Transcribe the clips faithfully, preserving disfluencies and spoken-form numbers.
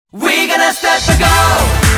We gonna step and go!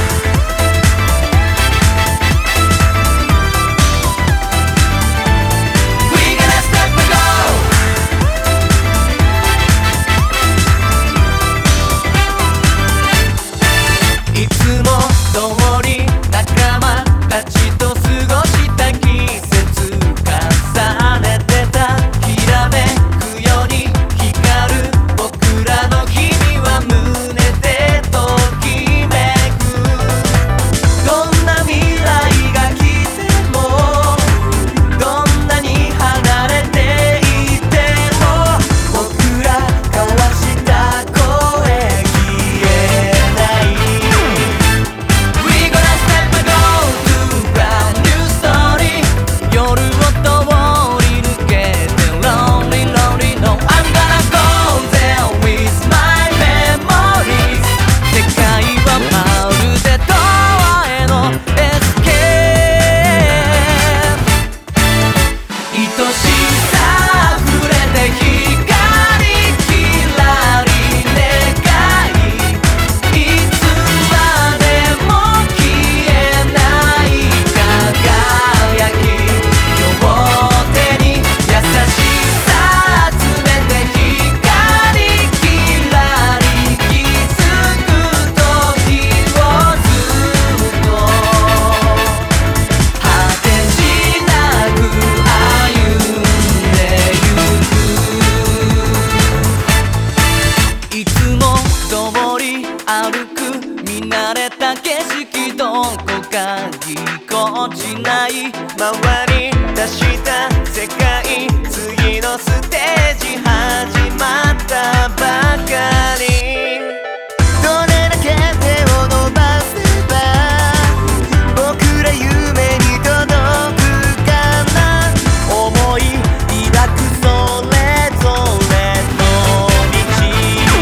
歩く見慣れた景色どこかぎこちない回り出した世界次のステージ始まったばかりどれだけ手を伸ばせば僕ら夢に届くかな思い抱くそれぞれの道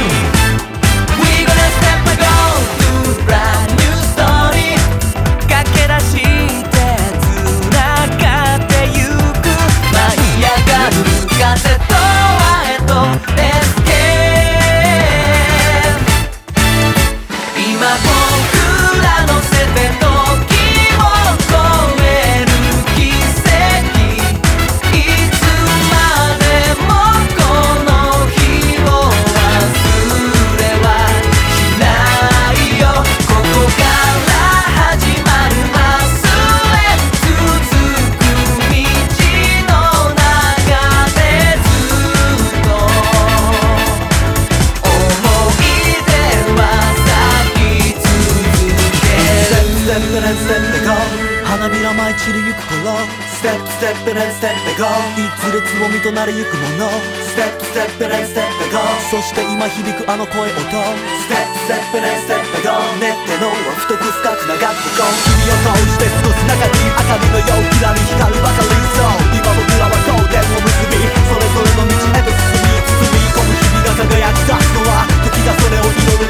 花びら舞い散りゆく頃ステップステップレンステップゴーいずれつぼみとなりゆくものステップステップレンステップゴーそして今響くあの声音ステップステップレンステップゴー練ってのは太く深く長くこう君を通して過ごす中に明かりのようきらり光るばかりそう今僕らはゴールデンを結びそれぞれの道へと進み包み込む日々が輝き出すのは時がそれを彩る